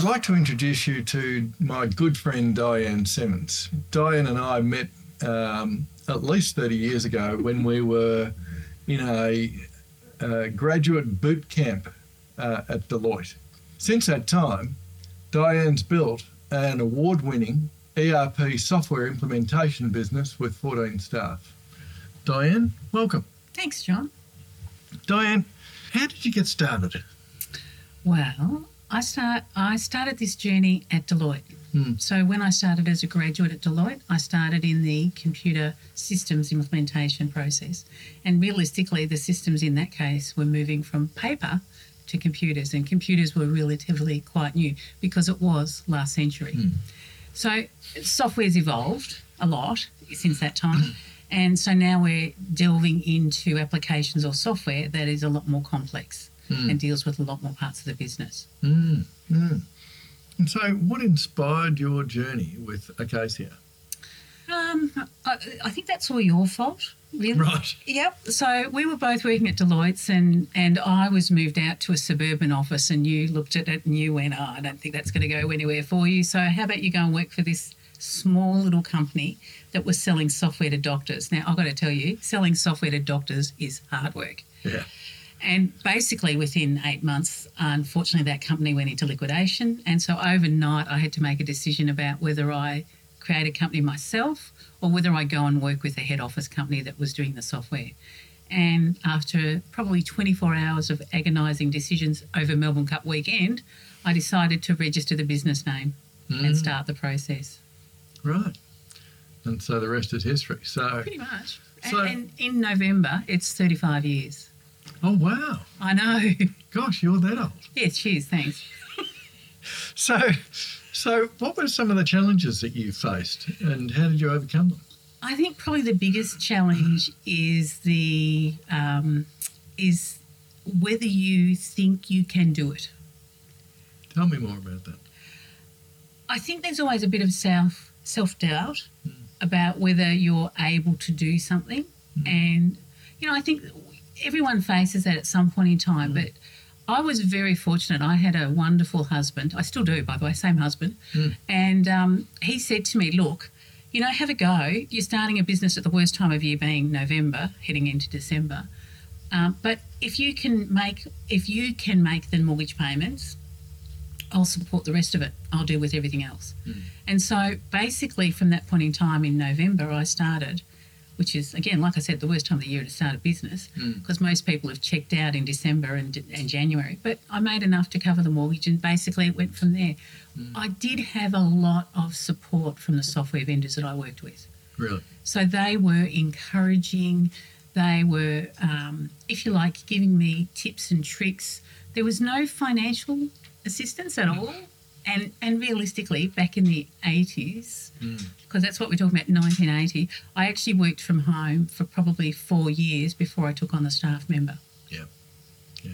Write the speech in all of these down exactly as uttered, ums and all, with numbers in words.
I'd like to introduce you to my good friend Diane Simmons. Diane and I met um, at least thirty years ago when we were in a, a graduate boot camp uh, at Deloitte. Since that time, Diane's built an award-winning E R P software implementation business with fourteen staff. Diane, welcome. Thanks, John. Diane, how did you get started? Well, I start. I started this journey at Deloitte. Mm. So when I started as a graduate at Deloitte, I started in the computer systems implementation process. And realistically, the systems in that case were moving from paper to computers, and computers were relatively quite new because it was last century. Mm. So software's evolved a lot since that time. And so now we're delving into applications or software that is a lot more complex mm. and deals with a lot more parts of the business. Mm. Mm. And so what inspired your journey with Acacia? Um, I, I think that's all your fault, really. Right. Yep. So we were both working at Deloitte's, and, and I was moved out to a suburban office, and you looked at it and you went, oh, I don't think that's going to go anywhere for you. So how about you go and work for this small little company that was selling software to doctors? Now, I've got to tell you, selling software to doctors is hard work. Yeah. And basically within eight months, unfortunately, that company went into liquidation. And so overnight I had to make a decision about whether I create a company myself or whether I go and work with a head office company that was doing the software. And after probably twenty-four hours of agonising decisions over Melbourne Cup weekend, I decided to register the business name mm. and start the process. Right. And so the rest is history. So pretty much. So, and, and in November, it's thirty-five years. Oh, wow. I know. Gosh, you're that old. Yeah, cheers, thanks. so, so what were some of the challenges that you faced and how did you overcome them? I think probably the biggest challenge is the um, is whether you think you can do it. Tell me more about that. I think there's always a bit of self self-doubt mm. about whether you're able to do something. Mm. And, you know, I think everyone faces that at some point in time, mm. but I was very fortunate. I had a wonderful husband. I still do, by the way, same husband. Mm. And um, he said to me, look, you know, have a go. You're starting a business at the worst time of year being November, heading into December. Um, but if you can make, if you can make the mortgage payments, I'll support the rest of it. I'll deal with everything else. Mm. And so basically from that point in time in November, I started, which is, again, like I said, the worst time of the year to start a business because mm. most people have checked out in December and, and January. But I made enough to cover the mortgage and basically it went from there. Mm. I did have a lot of support from the software vendors that I worked with. Really? So they were encouraging. They were, um, if you like, giving me tips and tricks. There was no financial assistance at all. And and realistically, back in the eighties, because mm. that's what we're talking about, nineteen eighty, I actually worked from home for probably four years before I took on the staff member. Yeah, yeah.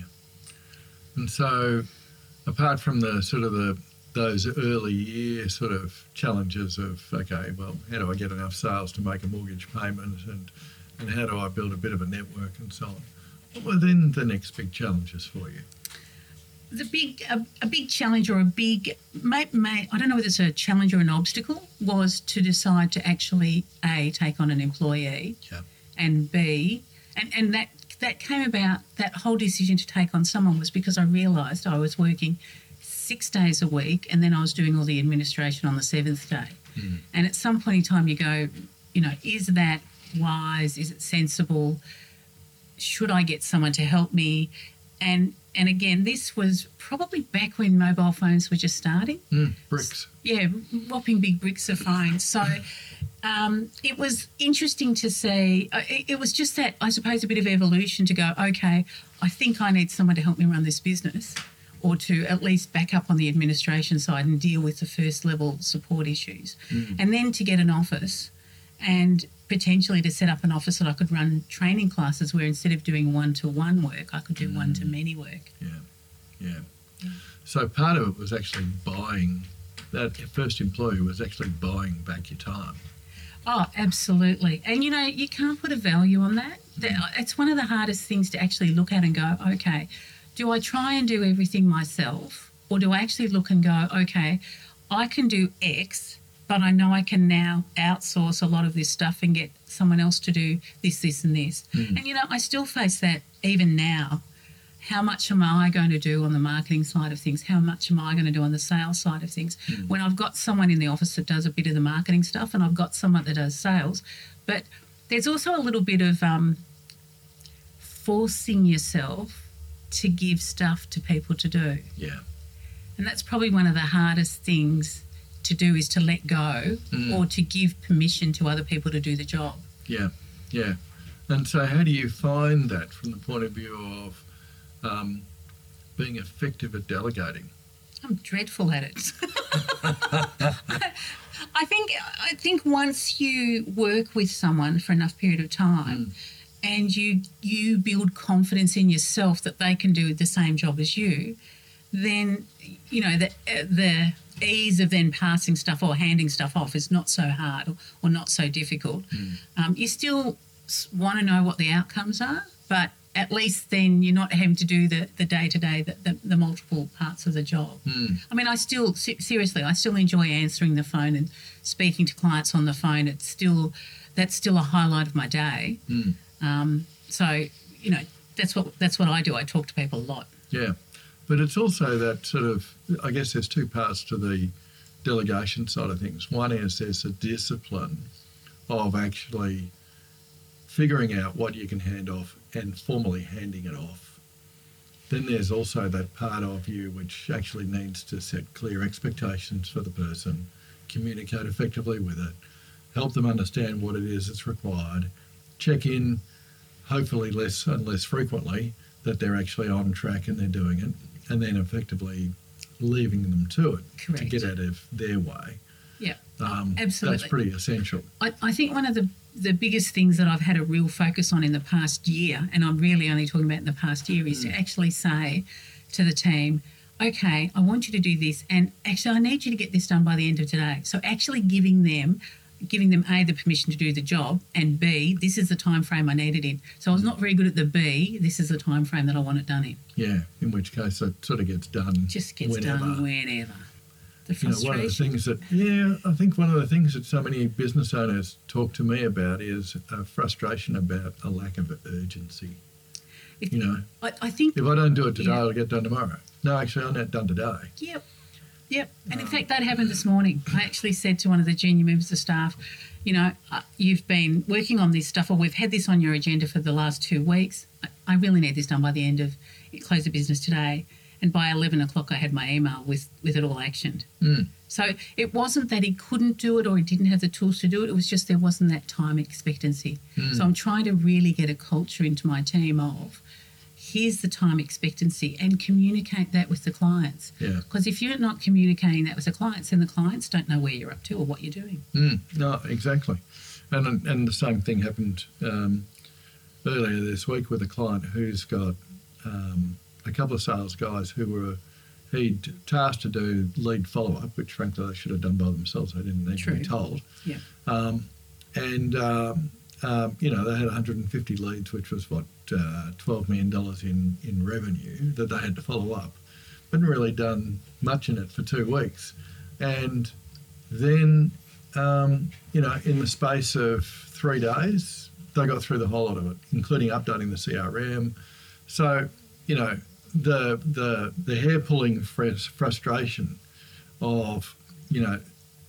And so apart from the sort of the those early year sort of challenges of, okay, well, how do I get enough sales to make a mortgage payment and, and how do I build a bit of a network and so on, what were then the next big challenges for you? The big, a, a big challenge or a big, may, may, I don't know whether it's a challenge or an obstacle, was to decide to actually, A, take on an employee, yeah. and B, and, and that, that came about, that whole decision to take on someone was because I realised I was working six days a week and then I was doing all the administration on the seventh day. Mm. And at some point in time you go, you know, is that wise? Is it sensible? Should I get someone to help me? And And again, this was probably back when mobile phones were just starting. Mm, bricks. Yeah, whopping big bricks of phones. So um, it was interesting to see. Uh, it, it was just that, I suppose, a bit of evolution to go, okay, I think I need someone to help me run this business or to at least back up on the administration side and deal with the first level support issues. Mm. And then to get an office and potentially to set up an office that I could run training classes where instead of doing one-to-one work, I could do mm. one-to-many work. Yeah, yeah, yeah. So part of it was actually buying, that first employee was actually buying back your time. Oh, absolutely. And, you know, you can't put a value on that. Mm. It's one of the hardest things to actually look at and go, okay, do I try and do everything myself Or do I actually look and go, okay, I can do X, but I know I can now outsource a lot of this stuff and get someone else to do this, this and this. Mm. And, you know, I still face that even now. How much am I going to do on the marketing side of things? How much am I going to do on the sales side of things? Mm. When I've got someone in the office that does a bit of the marketing stuff and I've got someone that does sales. But there's also a little bit of um, forcing yourself to give stuff to people to do. Yeah. And that's probably one of the hardest things to do, is to let go Mm. or to give permission to other people to do the job. Yeah, yeah. And so how do you find that from the point of view of um, being effective at delegating? I'm dreadful at it. I think I think once you work with someone for enough period of time Mm. and you you build confidence in yourself that they can do the same job as you, then, you know, the uh, the ease of then passing stuff or handing stuff off is not so hard or, or not so difficult. Mm. Um, you still want to know what the outcomes are, but at least then you're not having to do the, the day-to-day, the, the, the multiple parts of the job. Mm. I mean, I still, se- seriously, I still enjoy answering the phone and speaking to clients on the phone. It's still, that's still a highlight of my day. Mm. Um, so, you know, that's what that's what I do. I talk to people a lot. Yeah. But it's also that sort of, I guess there's two parts to the delegation side of things. One is there's a discipline of actually figuring out what you can hand off and formally handing it off. Then there's also that part of you which actually needs to set clear expectations for the person, communicate effectively with it, help them understand what it is that's required, check in, hopefully less and less frequently, that they're actually on track and they're doing it, and then effectively leaving them to it Correct. to get out of their way. Yeah, Um, absolutely. That's pretty essential. I, I think one of the, the biggest things that I've had a real focus on in the past year, and I'm really only talking about in the past year, is Mm. to actually say to the team, okay, I want you to do this, and actually I need you to get this done by the end of today. So actually giving them giving them A, the permission to do the job, and B, this is the time frame I need it in. So I was not very good at the B, this is the time frame that I want it done in. Yeah, in which case it sort of gets done Just gets whenever. done whenever. The You know, frustration. one of the things that, yeah, I think one of the things that so many business owners talk to me about is a frustration about a lack of urgency. It- You know, I, I think, if I don't do it today, Yeah. it'll get done tomorrow. No, actually, I'm not done today. yep, yep. And in fact, that happened this morning. I actually said to one of the junior members of staff, you know, uh, you've been working on this stuff, or we've had this on your agenda for the last two weeks. I, I really need this done by the end of close of business today. And by eleven o'clock, I had my email with, with it all actioned. Mm. So it wasn't that he couldn't do it or he didn't have the tools to do it. It was just there wasn't that time expectancy. Mm. So I'm trying to really get a culture into my team of here's the time expectancy, and communicate that with the clients. Yeah. Because if you're not communicating that with the clients, then the clients don't know where you're up to or what you're doing. Mm. No, exactly. And and the same thing happened um, earlier this week with a client who's got um, a couple of sales guys who were he'd tasked to do lead follow-up, which frankly they should have done by themselves. They didn't need to be True. told. Yeah. Um, and, um, um, you know, they had one hundred fifty leads, which was, what, uh, twelve million dollars in, in revenue that they had to follow up. Hadn't really done much in it for two weeks. And then, um, you know, in the space of three days, they got through the whole lot of it, including updating the C R M. So, you know, the the the hair pulling frustration of, you know,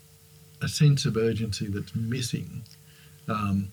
a sense of urgency that's missing um,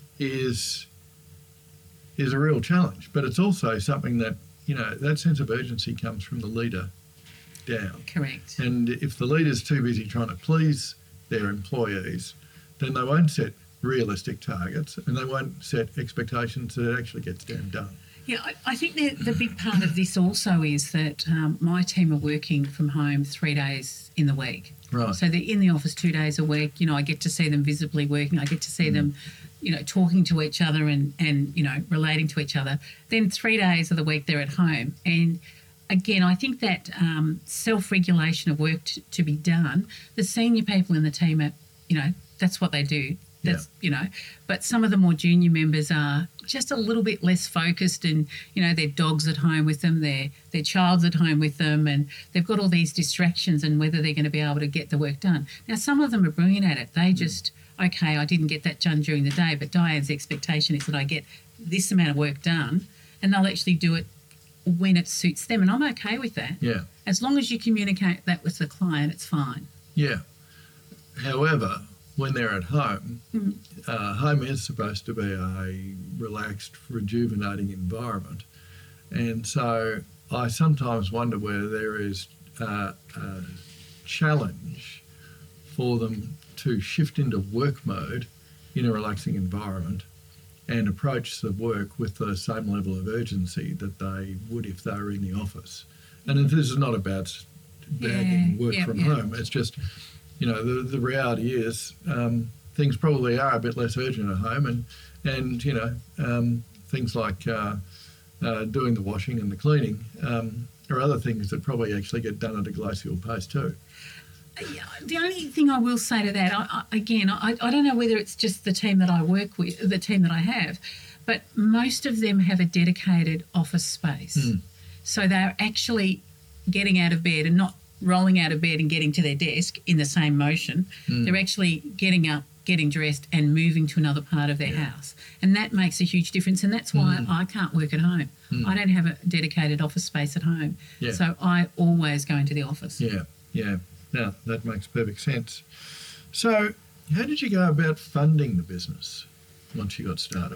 is is a real challenge. But it's also something that, you know, that sense of urgency comes from the leader down. Correct. And if the leader's too busy trying to please their employees, then they won't set realistic targets and they won't set expectations that it actually gets damn done. Yeah, I, I think the, the big part of this also is that um, my team are working from home three days in the week. Right. So they're in the office two days a week. You know, I get to see them visibly working. I get to see mm. them, you know, talking to each other and, and, you know, relating to each other. Then three days of the week they're at home. And again, I think that um, self-regulation of work to, to be done, the senior people in the team are, you know, that's what they do. That's, yeah. you know, but some of the more junior members are just a little bit less focused, and you know their dog's at home with them, their their child's at home with them, and they've got all these distractions and whether they're going to be able to get the work done. Now some of them are brilliant at it. They just okay, I didn't get that done during the day, but Diane's expectation is that I get this amount of work done, and they'll actually do it when it suits them, and I'm okay with that. Yeah. As long as you communicate that with the client, it's fine. Yeah. However, when they're at home, Mm. uh, home is supposed to be a relaxed, rejuvenating environment. And so I sometimes wonder whether there is uh, a challenge for them to shift into work mode in a relaxing environment and approach the work with the same level of urgency that they would if they were in the office. And this is not about bagging Yeah, work yeah, from yeah. home. It's just, you know, the, the reality is um, things probably are a bit less urgent at home, and, and you know, um, things like uh, uh, doing the washing and the cleaning um, are other things that probably actually get done at a glacial pace too. Yeah, the only thing I will say to that, I, I, again, I, I don't know whether it's just the team that I work with, the team that I have, but most of them have a dedicated office space. Mm. So they're actually getting out of bed and not rolling out of bed and getting to their desk in the same motion. Mm. They're actually getting up, getting dressed and moving to another part of their Yeah. house. And that makes a huge difference. And that's why Mm. I can't work at home. Mm. I don't have a dedicated office space at home. Yeah. So I always go into the office. Yeah, yeah. No, that makes perfect sense. So how did you go about funding the business once you got started?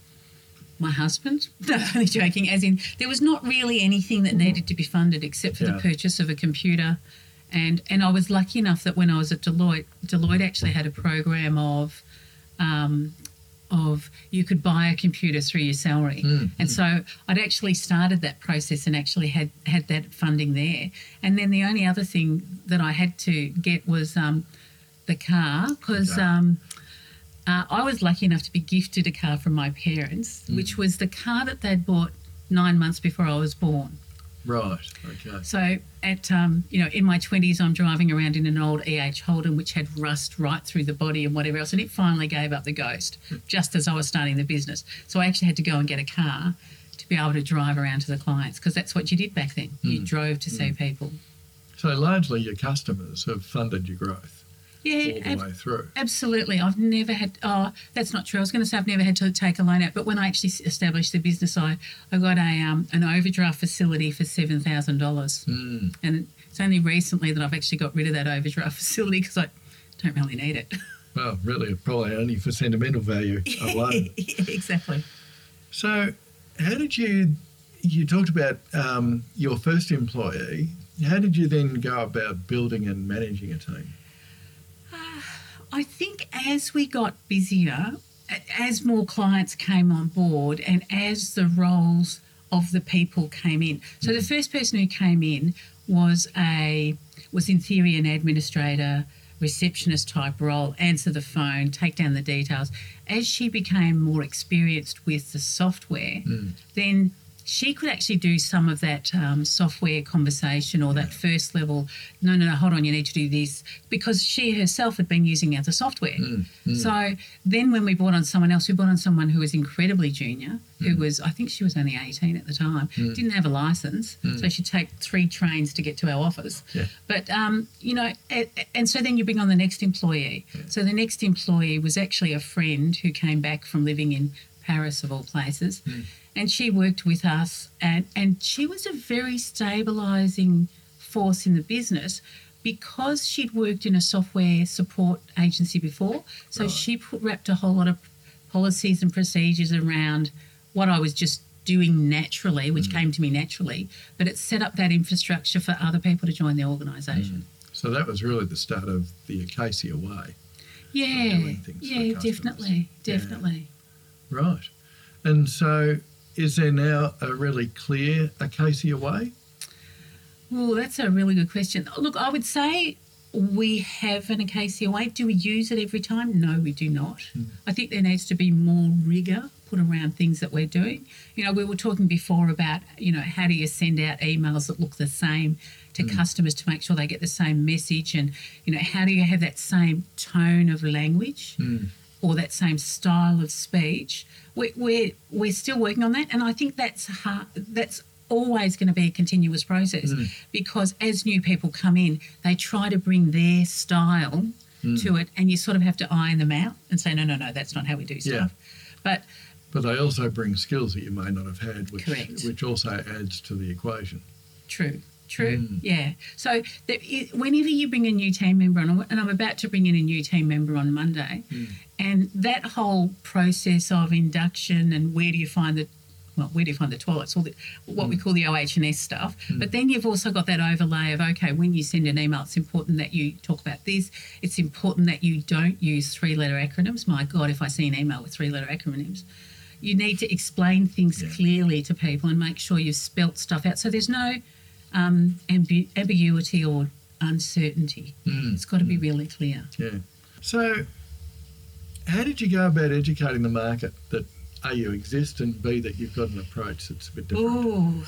My husband? No, only joking. As in, there was not really anything that needed to be funded except for Yeah. the purchase of a computer. And and I was lucky enough that when I was at Deloitte, Deloitte actually had a program of um, of you could buy a computer through your salary. Mm, And so I'd actually started that process and actually had, had that funding there. And then the only other thing that I had to get was um, the car, because Okay. um, uh, I was lucky enough to be gifted a car from my parents, Mm. which was the car that they'd bought nine months before I was born. Right, okay. So at um, you know, in my twenties, I'm driving around in an old E H Holden which had rust right through the body and whatever else, and it finally gave up the ghost just as I was starting the business. So I actually had to go and get a car to be able to drive around to the clients, because that's what you did back then. You Mm. drove to see people. So largely your customers have funded your growth Yeah, all the ab- way through. absolutely. I've never had, oh, that's not true. I was going to say I've never had to take a loan out, but when I actually s- established the business, I, I got a um, an overdraft facility for seven thousand dollars. Mm. And it's only recently that I've actually got rid of that overdraft facility because I don't really need it. Well, really, probably only for sentimental value alone. Exactly. So how did you, you talked about um, your first employee, how did you then go about building and managing a team? I think as we got busier, a- as more clients came on board and as the roles of the people came in. So the first person who came in was a was in theory an administrator, receptionist type role, answer the phone, take down the details. As she became more experienced with the software, Mm. then she could actually do some of that um, software conversation or that first level, no, no, no, hold on, you need to do this, because she herself had been using other software. Mm, mm. So then when we brought on someone else, we brought on someone who was incredibly junior, who Mm. was, I think she was only eighteen at the time, Mm. didn't have a license, Mm. so she'd take three trains to get to our office. Yeah. But, um, you know, and, and so then you bring on the next employee. Yeah. So the next employee was actually a friend who came back from living in Paris, of all places. Mm. And she worked with us, and, and she was a very stabilising force in the business because she'd worked in a software support agency before. So Right. she put, wrapped a whole lot of policies and procedures around what I was just doing naturally, which Mm. came to me naturally, but it set up that infrastructure for other people to join the organisation. So that was really the start of the Acacia way. Yeah, doing things for yeah, customers. definitely, Yeah. definitely. Right. And so is there now a really clear Acacia way? Well, that's a really good question. Look, I would say we have an Acacia way. Do we use it every time? No, we do not. Mm. I think there needs to be more rigour put around things that we're doing. You know, we were talking before about, you know, how do you send out emails that look the same to Mm. customers to make sure they get the same message, and, you know, how do you have that same tone of language? Mm. or that same style of speech. We're, we're, we're still working on that, and I think that's hard, that's always going to be a continuous process mm. because as new people come in, they try to bring their style mm. to it, and you sort of have to iron them out and say, no, no, no, that's not how we do stuff. Yeah. But but they also bring skills that you may not have had, which correct. which also adds to the equation. True. True, mm. yeah. So there is, whenever you bring a new team member on, and I'm about to bring in a new team member on Monday, mm. and that whole process of induction and where do you find the, well, where do you find the toilets, all the, what mm. we call the O H and S stuff, mm. but then you've also got that overlay of, okay, when you send an email, it's important that you talk about this. It's important that you don't use three-letter acronyms. My God, if I see an email with three-letter acronyms, you need to explain things yeah. clearly to people and make sure you've spelt stuff out. So there's no Um, ambu- ambiguity or uncertainty. Mm. It's got to be really clear. Yeah. So how did you go about educating the market that A, you exist, and B, that you've got an approach that's a bit different? Ooh.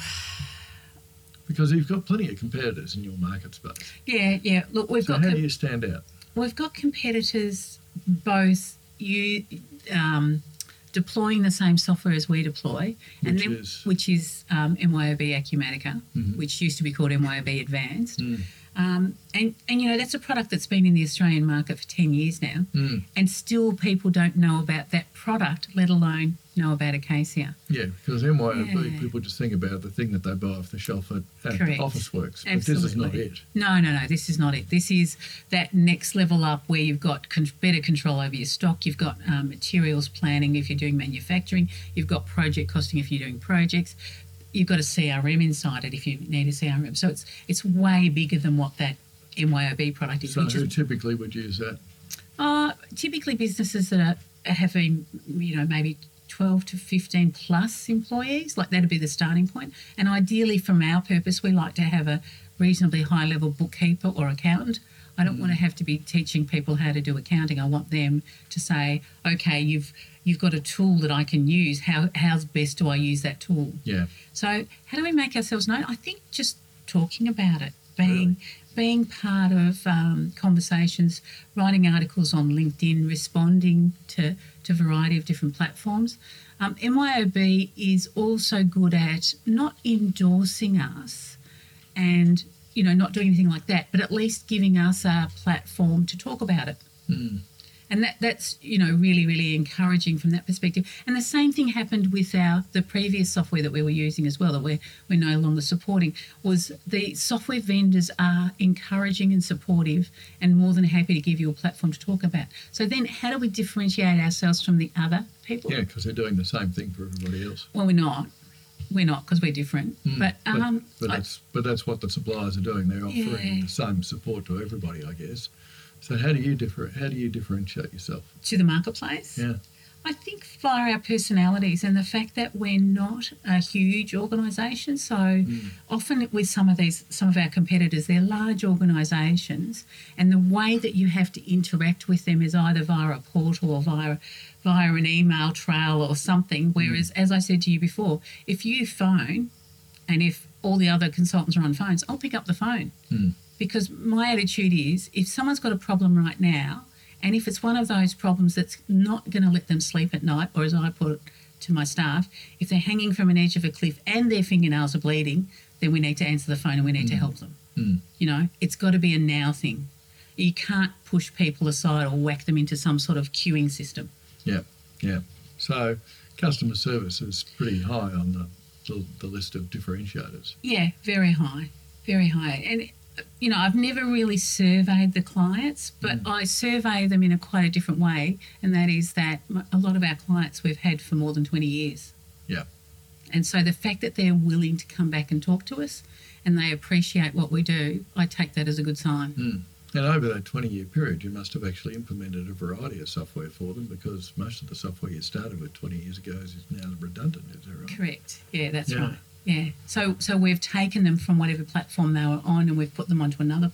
Because you've got plenty of competitors in your market space. Yeah, yeah. Look, we've so got... how com- do you stand out? We've got competitors both you um, deploying the same software as we deploy, which and then, is, which is um, M Y O B Acumatica, mm-hmm. which used to be called M Y O B Advanced. Mm. Um, and, and, you know, that's a product that's been in the Australian market for ten years now, mm. and still people don't know about that product, let alone know about Acacia. Yeah, because M Y O B, Yeah. people just think about the thing that they buy off the shelf at, at Correct. Officeworks, but Absolutely. this is not it. No, no, no, this is not it. This is that next level up where you've got con- better control over your stock, you've got um, materials planning if you're doing manufacturing, you've got project costing if you're doing projects, you've got a C R M inside it if you need a C R M. So it's it's way bigger than what that M Y O B product is. So which who is, typically would use that? uh, typically businesses that are having, you know, maybe twelve to fifteen plus employees, like that'd be the starting point. And ideally from our purpose, we like to have a reasonably high level bookkeeper or accountant. I don't mm. want to have to be teaching people how to do accounting. I want them to say, okay, you've you've got a tool that I can use. How how's best do I use that tool? Yeah. So how do we make ourselves known? I think just talking about it, being Really? being part of um, conversations, writing articles on LinkedIn, responding to, to a variety of different platforms. Um, M Y O B is also good at not endorsing us and, you know, not doing anything like that, but at least giving us a platform to talk about it. Mm. And that, that's, you know, really, really encouraging from that perspective. And the same thing happened with our the previous software that we were using as well, that we're, we're no longer supporting, was the software vendors are encouraging and supportive and more than happy to give you a platform to talk about. So then how do we differentiate ourselves from the other people? Yeah, because they're doing the same thing for everybody else. Well, we're not. We're not because we're different. Mm, but um, but, but, I, that's, but that's what the suppliers are doing. They're offering Yeah. the same support to everybody, I guess. So how do you differ? How do you differentiate yourself? to the marketplace. Yeah. I think via our personalities and the fact that we're not a huge organisation. So Mm. often with some of these, some of our competitors, they're large organisations, and the way that you have to interact with them is either via a portal or via via an email trail or something. Whereas, as I said to you before, if you phone, and if all the other consultants are on phones, I'll pick up the phone. Mm. Because my attitude is, if someone's got a problem right now, and if it's one of those problems that's not going to let them sleep at night, or as I put it to my staff, if they're hanging from an edge of a cliff and their fingernails are bleeding, then we need to answer the phone and we need mm. to help them. Mm. You know, it's got to be a now thing. You can't push people aside or whack them into some sort of queuing system. Yeah, yeah. So customer service is pretty high on the, the, the list of differentiators. Yeah, very high, very high. And you know, I've never really surveyed the clients, but mm. I survey them in a quite a different way, and that is that a lot of our clients we've had for more than twenty years. Yeah. And so the fact that they're willing to come back and talk to us and they appreciate what we do, I take that as a good sign. Mm. And over that twenty-year period, you must have actually implemented a variety of software for them, because most of the software you started with twenty years ago is now redundant, is that right? Correct. Yeah, that's Yeah. right. Yeah, so so we've taken them from whatever platform they were on and we've put them onto another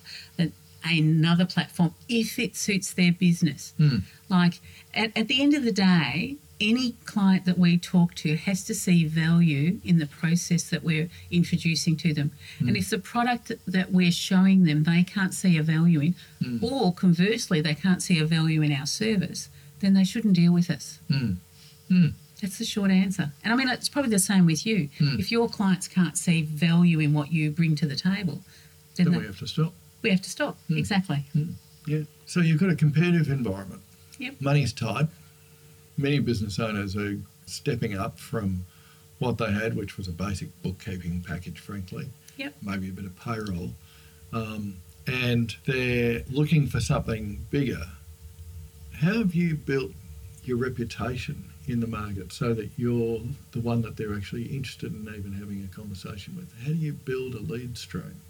another platform if it suits their business. Mm. Like at, at the end of the day, any client that we talk to has to see value in the process that we're introducing to them. Mm. And if the product that we're showing them they can't see a value in, Mm. or conversely they can't see a value in our service, then they shouldn't deal with us. Mm. Mm. That's the short answer. And I mean, it's probably the same with you. Mm. If your clients can't see value in what you bring to the table, then, Then they, we have to stop. we have to stop. Mm. Exactly. Mm. Yeah. So you've got a competitive environment. Yep. Money's tight. Many business owners are stepping up from what they had, which was a basic bookkeeping package, frankly. Yep. Maybe a bit of payroll. Um, and they're looking for something bigger. How have you built your reputation in the market so that you're the one that they're actually interested in even having a conversation with? How do you build a lead stream?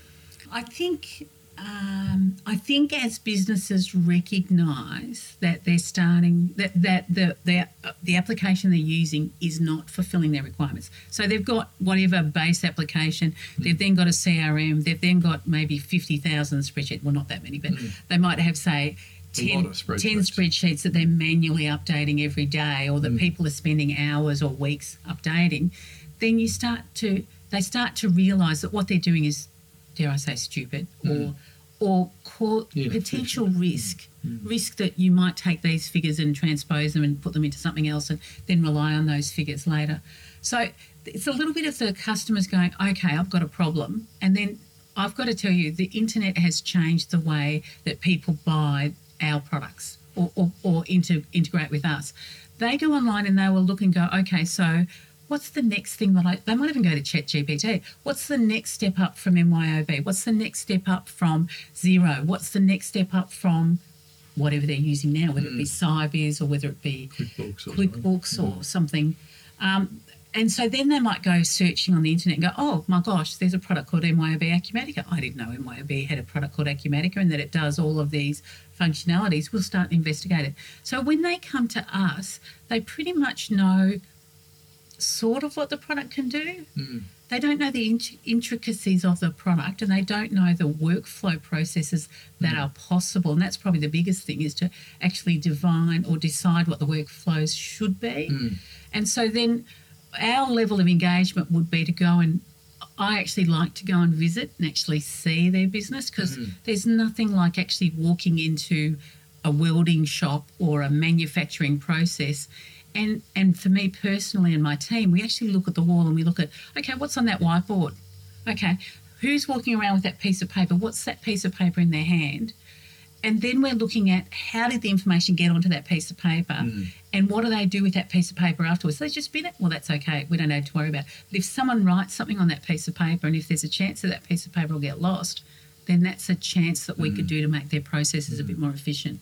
I think um, I think as businesses recognise that they're starting that that the the the application they're using is not fulfilling their requirements. So they've got whatever base application, mm. they've then got a C R M, they've then got maybe fifty thousand spreadsheets. Well, not that many, but mm. they might have say. ten, spreadsheets. ten spreadsheets that they're manually updating every day, or that mm. people are spending hours or weeks updating. Then you start to they start to realise that what they're doing is, dare I say, stupid, mm. or or call yeah, potential sure. risk, mm. risk that you might take these figures and transpose them and put them into something else and then rely on those figures later. So it's a little bit of the customers going, okay, I've got a problem, and then I've got to tell you, the internet has changed the way that people buy our products or, or, or inter, integrate with us. They go online and they will look and go, okay, so what's the next thing that I... They might even go to ChatGPT. What's the next step up from M Y O B? What's the next step up from Xero? What's the next step up from whatever they're using now, whether mm. it be Sybase or whether it be QuickBooks or QuickBooks something. or something. Um, and so then they might go searching on the internet and go, oh, my gosh, there's a product called M Y O B Acumatica. I didn't know M Y O B had a product called Acumatica and that it does all of these functionalities. We'll start to investigate it. So when they come to us, they pretty much know sort of what the product can do. Mm. They don't know the int- intricacies of the product, and they don't know the workflow processes that mm. are possible. And that's probably the biggest thing, is to actually divine or decide what the workflows should be. Mm. And so then our level of engagement would be to go and I actually like to go and visit and actually see their business, because mm. there's nothing like actually walking into a welding shop or a manufacturing process. And and for me personally and my team, we actually look at the wall and we look at, okay, what's on that whiteboard? Okay, who's walking around with that piece of paper? What's that piece of paper in their hand? And then we're looking at how did the information get onto that piece of paper mm. and what do they do with that piece of paper afterwards? They just bin it? Well, that's okay. We don't have to worry about it. But if someone writes something on that piece of paper and if there's a chance that that piece of paper will get lost, then that's a chance that we mm. could do to make their processes mm. a bit more efficient.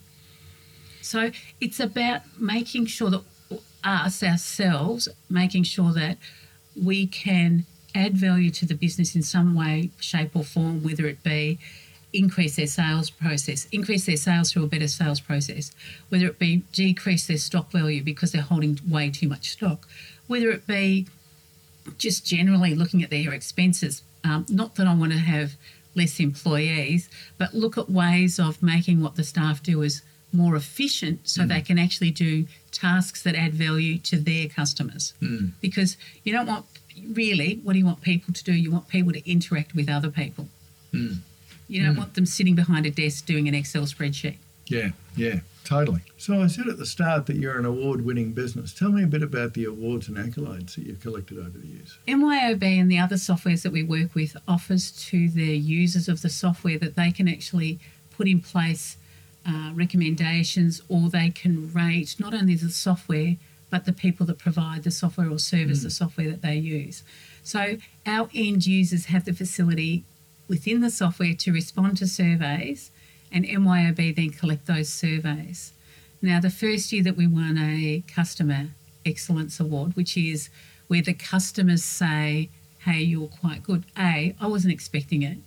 So it's about making sure that us, ourselves, making sure that we can add value to the business in some way, shape or form, whether it be increase their sales process, increase their sales through a better sales process, whether it be decrease their stock value because they're holding way too much stock, whether it be just generally looking at their expenses. Um, not that I want to have less employees, but look at ways of making what the staff do is more efficient so mm. they can actually do tasks that add value to their customers. Mm. Because you don't want, really, what do you want people to do? You want people to interact with other people. Mm. You don't mm. want them sitting behind a desk doing an Excel spreadsheet. Yeah, yeah, totally. So I said at the start that you're an award-winning business. Tell me a bit about the awards and accolades that you've collected over the years. M Y O B and the other softwares that we work with offers to the users of the software that they can actually put in place Uh, recommendations, or they can rate not only the software but the people that provide the software or service mm. the software that they use. So our end users have the facility within the software to respond to surveys, and M Y O B then collect those surveys. Now, the first year that we won a Customer Excellence Award, which is where the customers say, hey, you're quite good. A, I wasn't expecting it.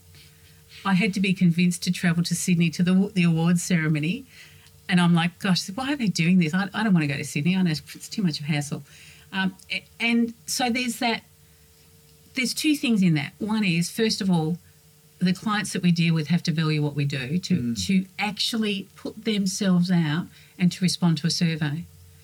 I had to be convinced to travel to Sydney to the the awards ceremony. And I'm like, gosh, why are they doing this? I, I don't want to go to Sydney. I know it's too much of a hassle. Um, and so there's that, there's two things in that. One is, first of all, the clients that we deal with have to value what we do, to, mm. to actually put themselves out and to respond to a survey.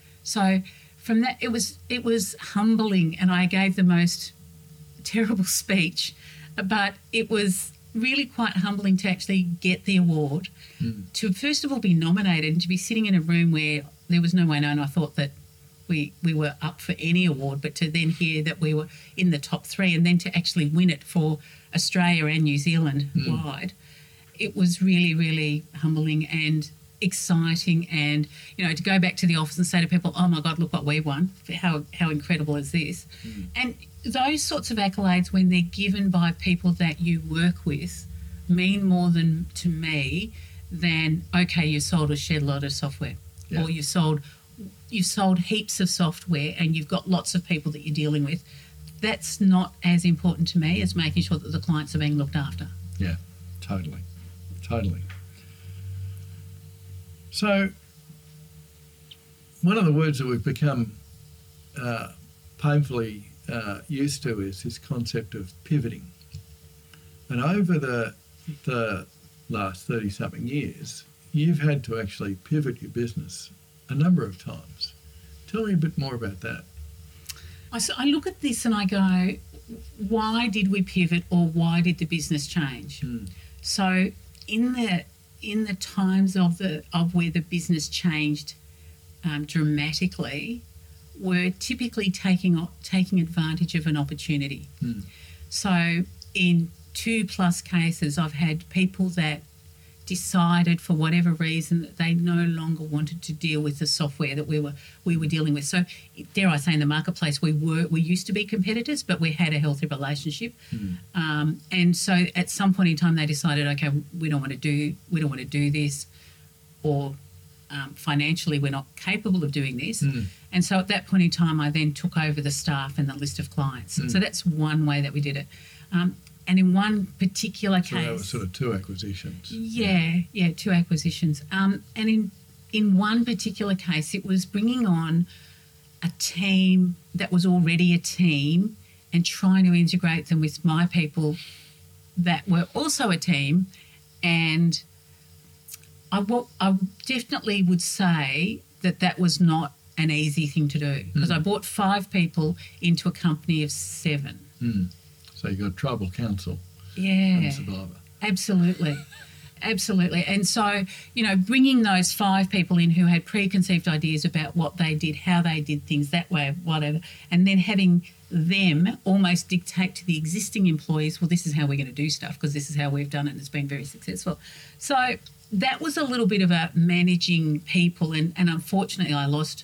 So from that, it was it was humbling, and I gave the most terrible speech, but it was really quite humbling to actually get the award, mm. to first of all be nominated and to be sitting in a room where there was no way known. I thought that we we were up for any award, but to then hear that we were in the top three and then to actually win it for Australia and New Zealand mm. wide, it was really, really humbling and exciting. And, you know, to go back to the office and say to people, oh, my God, look what we won. How, how incredible is this? Mm. And those sorts of accolades, when they're given by people that you work with, mean more than to me than, okay, you sold a shed load of software yeah. or you sold you've sold heaps of software and you've got lots of people that you're dealing with. That's not as important to me as making sure that the clients are being looked after. Yeah, totally, totally. So one of the words that we've become uh, painfully uh, used to is this concept of pivoting. And over the the last thirty-something years, you've had to actually pivot your business a number of times. Tell me a bit more about that. I, I look at this and I go, why did we pivot or why did the business change? Mm. So in the in the times of the of where the business changed um, dramatically, we're typically taking taking advantage of an opportunity. Mm. So in two plus cases, I've had people that decided for whatever reason that they no longer wanted to deal with the software that we were we were dealing with. So dare I say, in the marketplace, we were we used to be competitors, but we had a healthy relationship. Mm. Um, and so at some point in time, they decided, okay, we don't want to do we don't want to do this, or um, financially we're not capable of doing this. Mm. And so at that point in time, I then took over the staff and the list of clients. Mm. So that's one way that we did it. Um, And in one particular so case... So that was sort of two acquisitions. Yeah, yeah, two acquisitions. Um, and in, in one particular case, it was bringing on a team that was already a team and trying to integrate them with my people that were also a team. And I, I definitely would say that that was not an easy thing to do, because mm. I brought five people into a company of seven. Mm. So you got tribal council. Yeah. And Survivor. Absolutely. Absolutely. And so, you know, bringing those five people in who had preconceived ideas about what they did, how they did things, that way, whatever, and then having them almost dictate to the existing employees, well, this is how we're going to do stuff because this is how we've done it and it's been very successful. So that was a little bit about managing people, and, and unfortunately I lost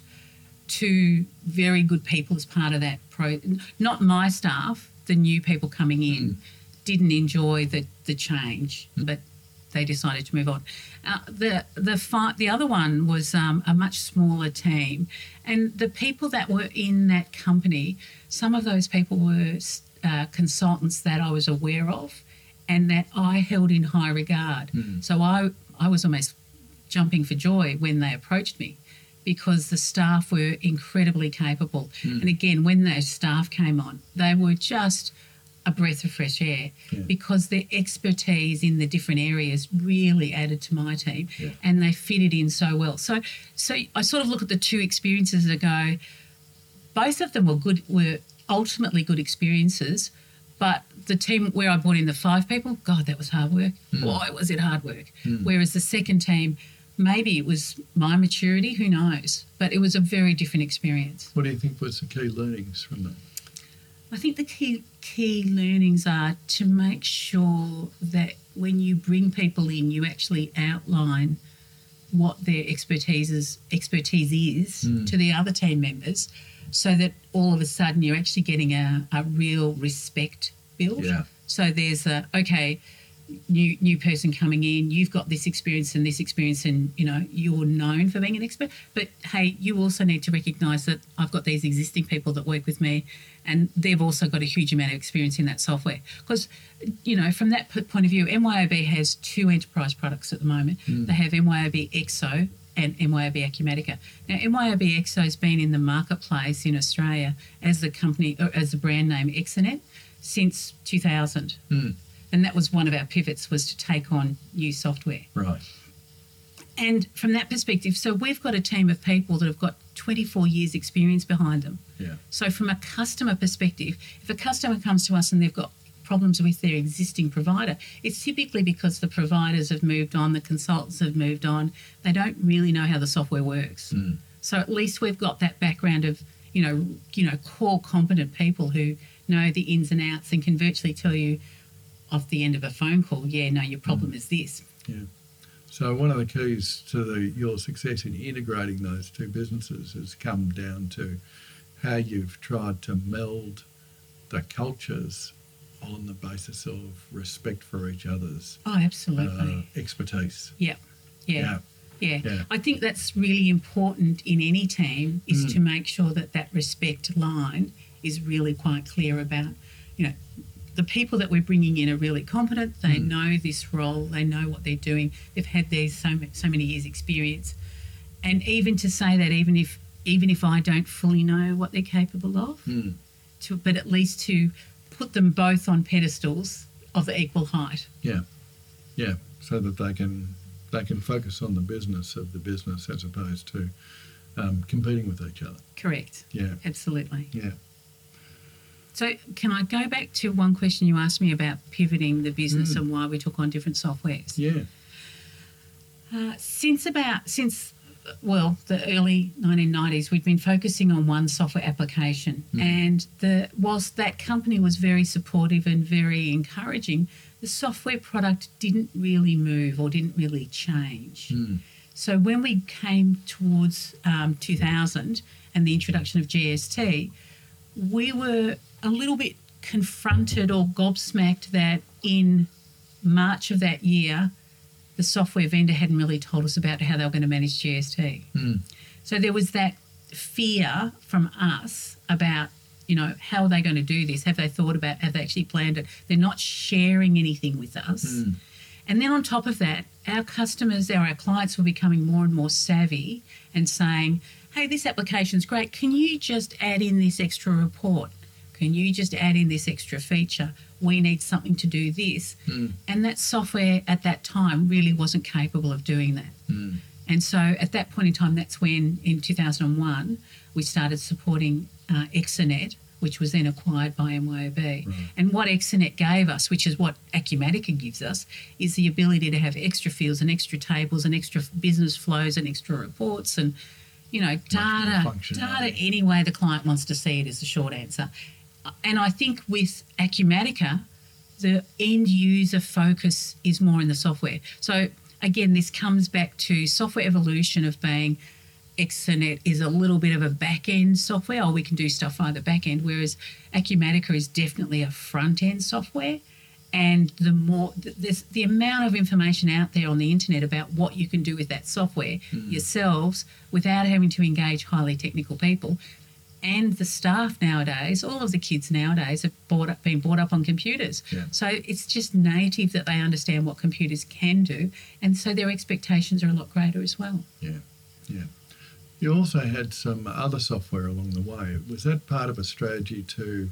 two very good people as part of that. Pro, not my staff, the new people coming in mm. didn't enjoy the, the change, mm. but they decided to move on. Uh, the the fi- the other one was um, a much smaller team, and the people that were in that company, some of those people were uh, consultants that I was aware of and that I held in high regard. Mm. So I, I was almost jumping for joy when they approached me, because the staff were incredibly capable. Mm. And again, when those staff came on, they were just a breath of fresh air yeah. because their expertise in the different areas really added to my team yeah. and they fitted in so well. So so I sort of look at the two experiences and go, both of them were good, were ultimately good experiences, but the team where I brought in the five people, God, that was hard work. Mm. Boy, was it hard work. Mm. Whereas the second team, maybe it was my maturity, who knows, but it was a very different experience. What do you think was the key learnings from that? I think the key key learnings are to make sure that when you bring people in, you actually outline what their expertise is, expertise is mm. to the other team members, so that all of a sudden you're actually getting a, a real respect built. Yeah. So there's a, okay, new new person coming in, you've got this experience and this experience, and you know you're known for being an expert, but hey, you also need to recognise that I've got these existing people that work with me and they've also got a huge amount of experience in that software. Because you know, from that point of view, M Y O B has two enterprise products at the moment. Mm. They have M Y O B Exo and M Y O B Acumatica. Now, M Y O B Exo has been in the marketplace in Australia as the company, or as the brand name Exonet, since two thousand. Mm. And that was one of our pivots, was to take on new software. Right. And from that perspective, so we've got a team of people that have got twenty-four years experience behind them. Yeah. So from a customer perspective, if a customer comes to us and they've got problems with their existing provider, it's typically because the providers have moved on, the consultants have moved on. They don't really know how the software works. Mm. So at least we've got that background of, you know, you know, core competent people who know the ins and outs and can virtually tell you off the end of a phone call, yeah, no, your problem mm. is this. Yeah. So one of the keys to the, your success in integrating those two businesses has come down to how you've tried to meld the cultures on the basis of respect for each other's oh, absolutely uh, expertise. Yep. Yeah. Yeah. Yeah. Yeah. I think that's really important in any team is Mm. to make sure that that respect line is really quite clear about, you know, the people that we're bringing in are really competent. They Mm. know this role. They know what they're doing. They've had these so so many years' experience, and even to say that, even if even if I don't fully know what they're capable of, Mm. to but at least to put them both on pedestals of equal height. Yeah. Yeah. So that they can they can focus on the business of the business as opposed to um, competing with each other. Correct. Yeah. Absolutely. Yeah. So can I go back to one question you asked me about pivoting the business Mm. and why we took on different softwares? Yeah. Uh, since about, since, well, the early nineteen nineties, we'd been focusing on one software application. Mm. And the whilst that company was very supportive and very encouraging, the software product didn't really move or didn't really change. Mm. So when we came towards um, two thousand and the introduction of G S T, we were a little bit confronted or gobsmacked that in March of that year, the software vendor hadn't really told us about how they were going to manage G S T. Mm. So there was that fear from us about, you know, how are they going to do this? Have they thought about, have they actually planned it? They're not sharing anything with us. Mm. And then on top of that, our customers, our, our clients were becoming more and more savvy and saying, hey, this application's great. Can you just add in this extra report? Can you just add in this extra feature? We need something to do this. Mm. And that software at that time really wasn't capable of doing that. Mm. And so at that point in time, that's when in two thousand one, we started supporting uh, Exanet, which was then acquired by M Y O B. Right. And what Exanet gave us, which is what Acumatica gives us, is the ability to have extra fields and extra tables and extra business flows and extra reports and, you know, data, data any way the client wants to see it is the short answer. And I think with Acumatica, the end user focus is more in the software. So again, this comes back to software evolution of being Exanet is a little bit of a back-end software, or we can do stuff via the back-end, whereas Acumatica is definitely a front-end software. And the more there's the amount of information out there on the internet about what you can do with that software mm. yourselves without having to engage highly technical people. And the staff nowadays, all of the kids nowadays have brought up, been brought up on computers. Yeah. So it's just native that they understand what computers can do. And so their expectations are a lot greater as well. Yeah, yeah. You also had some other software along the way. Was that part of a strategy to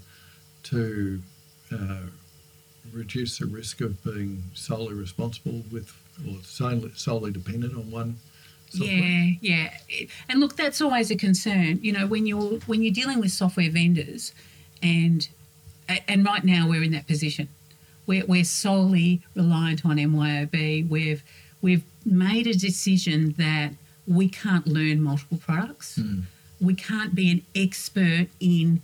to uh, reduce the risk of being solely responsible with or solely, solely dependent on one software? Yeah, yeah. And look, that's always a concern. You know, when you're when you're dealing with software vendors, and and right now we're in that position. We're we're solely reliant on M Y O B. We've we've made a decision that we can't learn multiple products. Mm. We can't be an expert in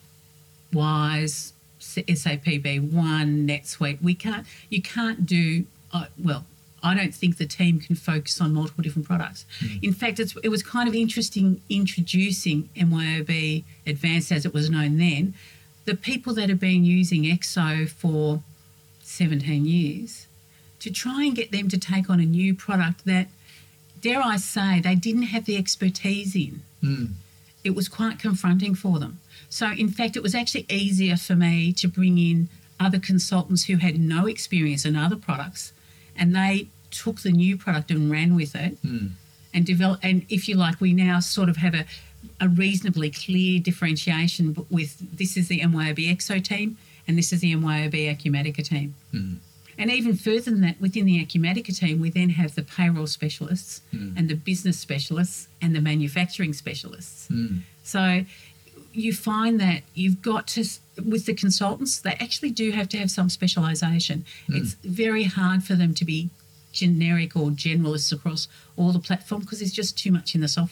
Wise, S A P B one, NetSuite. We can't. You can't do uh, well. I don't think the team can focus on multiple different products. Mm. In fact, it's, it was kind of interesting introducing M Y O B Advanced, as it was known then. The people that have been using Exo for seventeen years, to try and get them to take on a new product that, dare I say, they didn't have the expertise in. Mm. It was quite confronting for them. So, in fact, it was actually easier for me to bring in other consultants who had no experience in other products, and they took the new product and ran with it mm. and developed. And if you like, we now sort of have a, a reasonably clear differentiation with this is the M Y O B Exo team and this is the M Y O B Acumatica team. Mm. And even further than that, within the Acumatica team, we then have the payroll specialists mm. and the business specialists and the manufacturing specialists. Mm. So you find that you've got to, with the consultants, they actually do have to have some specialisation. Mm. It's very hard for them to be generic or generalists across all the platform because there's just too much in the software.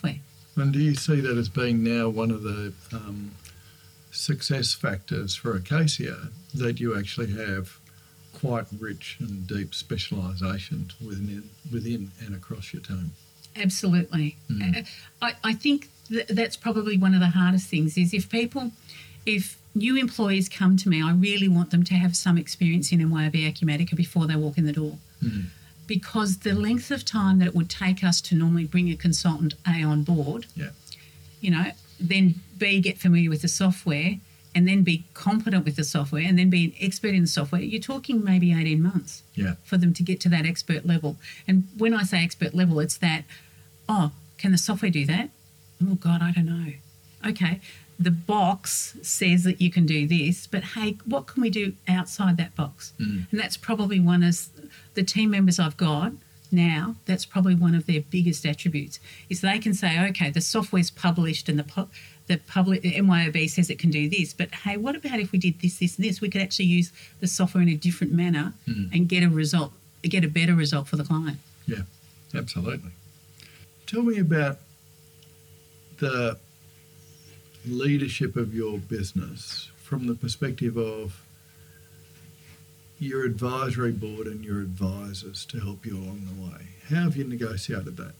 And do you see that as being now one of the um, success factors for Acacia, that you actually have quite rich and deep specialisation within, within and across your team? Absolutely. Mm. I, I think th- that's probably one of the hardest things is if people, if new employees come to me, I really want them to have some experience in N Y O B Acumatica before they walk in the door. Mm. Because the length of time that it would take us to normally bring a consultant A on board, yeah. you know, then B, get familiar with the software, and then be competent with the software, and then be an expert in the software, you're talking maybe eighteen months yeah. for them to get to that expert level. And when I say expert level, it's that, oh, can the software do that? Oh, God, I don't know. Okay, the box says that you can do this, but, hey, what can we do outside that box? Mm. And that's probably one of the team members I've got now, that's probably one of their biggest attributes, is they can say, okay, the software's published and the pu- the public N Y O B says it can do this, but hey, what about if we did this, this, and this? We could actually use the software in a different manner mm. and get a result, get a better result for the client. Yeah, absolutely. Tell me about the leadership of your business from the perspective of your advisory board and your advisors to help you along the way. How have you negotiated that?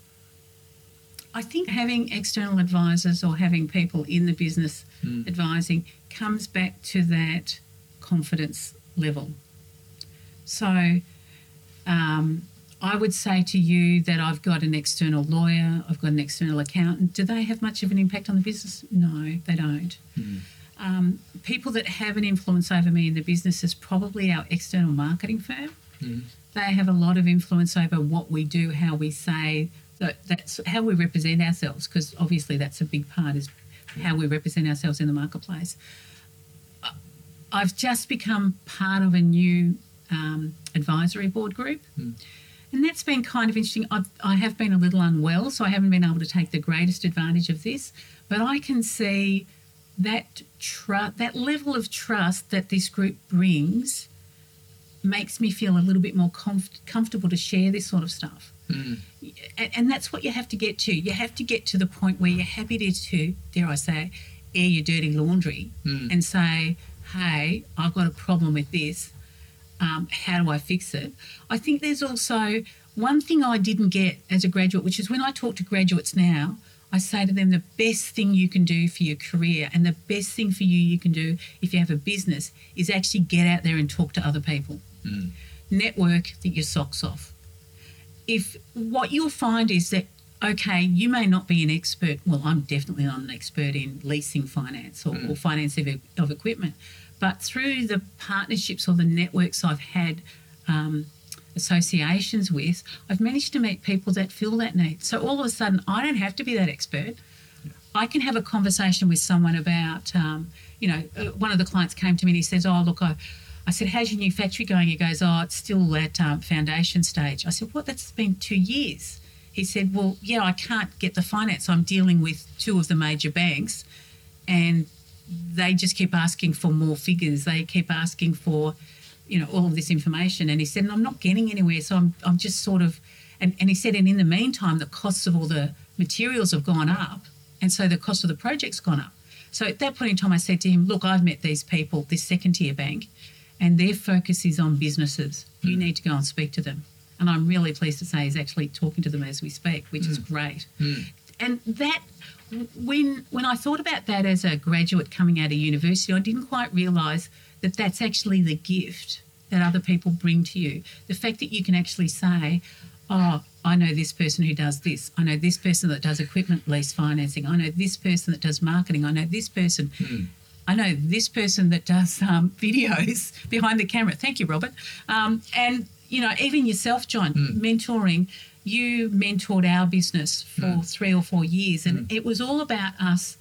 I think having external advisors or having people in the business mm. advising comes back to that confidence level. So um, I would say to you that I've got an external lawyer, I've got an external accountant. Do they have much of an impact on the business? No, they don't. Mm. Um, people that have an influence over me in the business is probably our external marketing firm. Mm. They have a lot of influence over what we do, how we say, that, that's how we represent ourselves, because obviously that's a big part, is how we represent ourselves in the marketplace. I've just become part of a new um, advisory board group. Mm. And that's been kind of interesting. I've, I have been a little unwell, so I haven't been able to take the greatest advantage of this. But I can see that tr- that level of trust that this group brings makes me feel a little bit more comf- comfortable to share this sort of stuff. Mm. And, and that's what you have to get to. You have to get to the point where you're happy to, to dare I say, air your dirty laundry mm. and say, hey, I've got a problem with this. Um, how do I fix it? I think there's also one thing I didn't get as a graduate, which is when I talk to graduates now, I say to them the best thing you can do for your career and the best thing for you you can do if you have a business is actually get out there and talk to other people. Mm. Network, think your socks off. If what you'll find is that, okay, you may not be an expert. Well, I'm definitely not an expert in leasing finance or, mm. or finance of, of equipment. But through the partnerships or the networks I've had um, associations with, I've managed to meet people that fill that need. So all of a sudden, I don't have to be that expert. Yeah. I can have a conversation with someone about, um, you know, uh, one of the clients came to me and he says, oh, look, I, I said, how's your new factory going? He goes, oh, it's still at um, foundation stage. I said, what? That's been two years. He said, well, yeah, I can't get the finance. I'm dealing with two of the major banks and they just keep asking for more figures. They keep asking for, you know, all of this information. And he said, and I'm not getting anywhere. So I'm I'm just sort of, and, and he said, and in the meantime, the costs of all the materials have gone up. And so the cost of the project's gone up. So at that point in time, I said to him, look, I've met these people, this second tier bank, and their focus is on businesses. You need to go and speak to them. And I'm really pleased to say he's actually talking to them as we speak, which mm. is great. Mm. And that, when when I thought about that as a graduate coming out of university, I didn't quite realise that that's actually the gift that other people bring to you. The fact that you can actually say, oh, I know this person who does this. I know this person that does equipment lease financing. I know this person that does marketing. I know this person. Mm. I know this person that does um, videos behind the camera. Thank you, Robert. Um, and, you know, even yourself, John, mm. mentoring. You mentored our business for mm. three or four years and mm. it was all about us,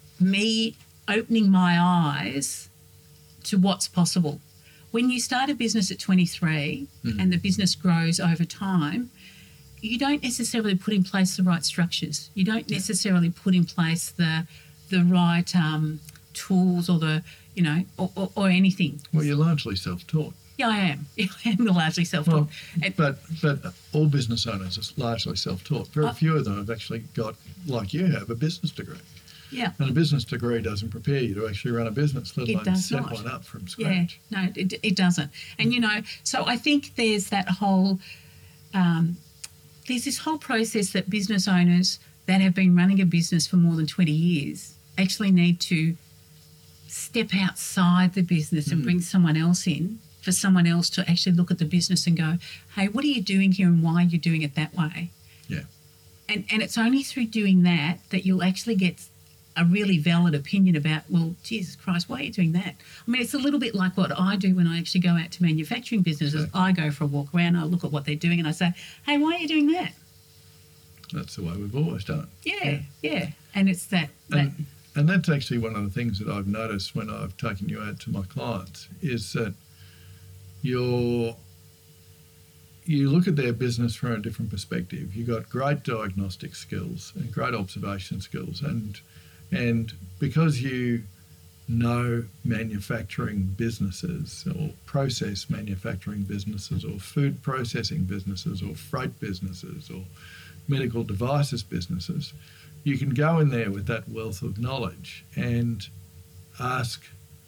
me opening my eyes to what's possible. When you start a business at twenty-three mm. and the business grows over time, you don't necessarily put in place the right structures. You don't necessarily put in place the the right um, tools or the, you know, or, or, or anything. Well, you're largely self-taught. Yeah, I am. Yeah, I am largely self-taught. Well, but but all business owners are largely self-taught. Very Uh, few of them have actually got, like you have, a business degree. Yeah. And a business degree doesn't prepare you to actually run a business, let It alone does set not. one up from Yeah, scratch. no, it, it doesn't. And, you know, so I think there's that whole, um, there's this whole process that business owners that have been running a business for more than twenty years actually need to step outside the business and bring someone else in, for someone else to actually look at the business and go, hey, what are you doing here and why are you doing it that way? Yeah. And, and it's only through doing that that you'll actually get a really valid opinion about, well, Jesus Christ, why are you doing that? I mean, it's a little bit like what I do when I actually go out to manufacturing businesses. Okay. I go for a walk around, I look at what they're doing and I say, hey, why are you doing that? That's the way we've always done it. Yeah, yeah. And it's that, that And, and that's actually one of the things that I've noticed when I've taken you out to my clients is that you're, you look at their business from a different perspective. You've got great diagnostic skills and great observation skills. And, and because you know manufacturing businesses or process manufacturing businesses or food processing businesses or freight businesses or medical devices businesses, you can go in there with that wealth of knowledge and ask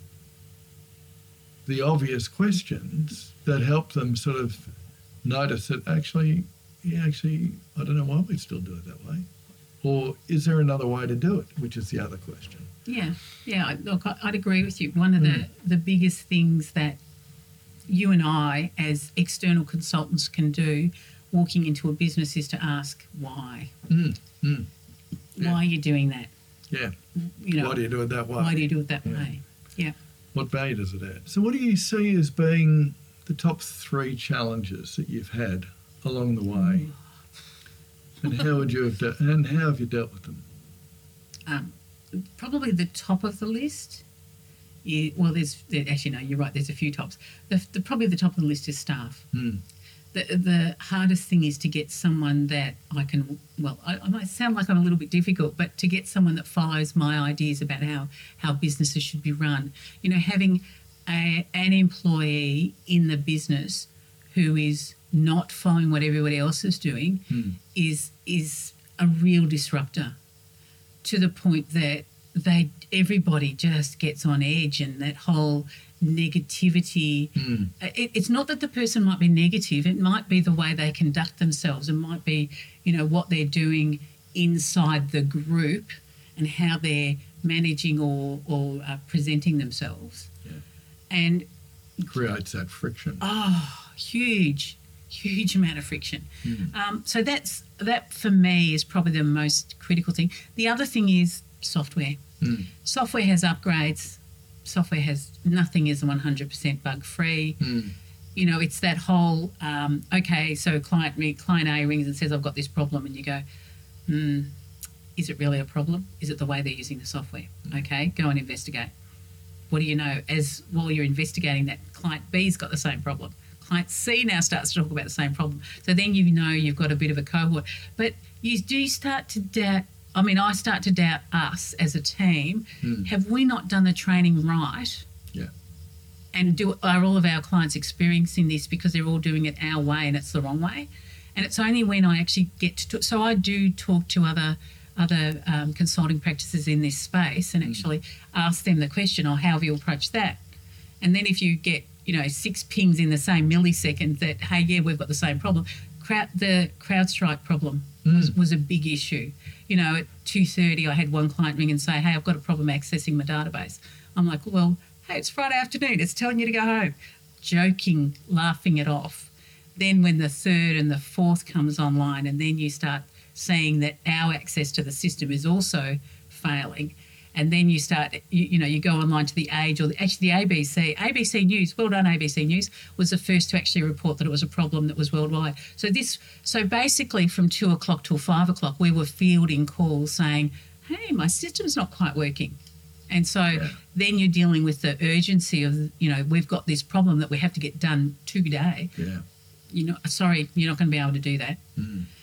the obvious questions that help them sort of notice that actually, yeah, actually, I don't know why we still do it that way. Or is there another way to do it, which is the other question. yeah, yeah. I- Look, I- I'd agree with you. One of the, the biggest things that you and I as external consultants can do walking into a business is to ask why. Mm, mm, Why are you doing that? yeah. You know, Why do you do it that way? why do you do it that Yeah. way? Yeah. What value does it add? So what do you see as being the top three challenges that you've had along the way? And how would you have de- and how have you dealt with them? Um, probably the top of the list. Yeah, well, there's there, actually no, you're right. There's a few tops. The, the probably the top of the list is staff. Hmm. The the hardest thing is to get someone that I can. Well, I, I might sound like I'm a little bit difficult, but to get someone that follows my ideas about how how businesses should be run. You know, having a, an employee in the business who is not following what everybody else is doing Hmm. is is a real disruptor, to the point that they everybody just gets on edge, and that whole negativity. Hmm. It, it's not that the person might be negative, it might be the way they conduct themselves. It might be, you know, what they're doing inside the group and how they're managing or, or uh, presenting themselves. Yeah. And, Creates that friction. oh, huge, huge amount of friction. Hmm. Um, so that's that for me is probably the most critical thing. The other thing is software. Hmm. Software has upgrades. Software has nothing is one hundred percent bug free. Hmm. You know, it's that whole um, okay. So client me client A rings and says I've got this problem, and you go, hmm, is it really a problem? Is it the way they're using the software? Okay, go and investigate. What do you know? As while you're investigating that, client B's got the same problem. Client C now starts to talk about the same problem. So then you know you've got a bit of a cohort. But you do start to doubt. I mean, I start to doubt us as a team. Hmm. Have we not done the training right? Yeah. And do are all of our clients experiencing this because they're all doing it our way and it's the wrong way? And it's only when I actually get to talk, so I do talk to other other um, consulting practices in this space and actually ask them the question, or how have you approached that? And then if you get, you know, six pings in the same millisecond that, hey, yeah, we've got the same problem. Crowd, the CrowdStrike problem was, was a big issue. You know, at two thirty I had one client ring and say, hey, I've got a problem accessing my database. I'm like, well, hey, it's Friday afternoon. It's telling you to go home. Joking, laughing it off. Then when the third and the fourth comes online, and then you start seeing that our access to the system is also failing, and then you start, you, you know, you go online to the Age or the, actually the A B C. A B C News, well done A B C News, was the first to actually report that it was a problem that was worldwide. So this, so basically from two o'clock till five o'clock, we were fielding calls saying, hey, my system's not quite working. And so Yeah. then you're dealing with the urgency of, you know, we've got this problem that we have to get done today. Yeah. You know, sorry, you're not going to be able to do that. Hmm.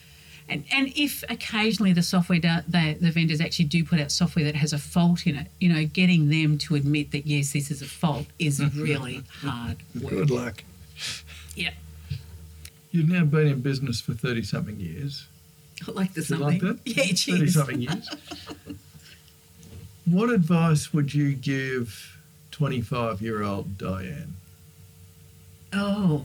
And, and if occasionally the software, do, the, the vendors actually do put out software that has a fault in it, you know, getting them to admit that, yes, this is a fault is really hard work. Good luck. Yeah. You've now been in business for thirty-something years. I like the Do you something. like that? Yeah, cheers. thirty-something years. What advice would you give twenty-five-year-old Diane? Oh,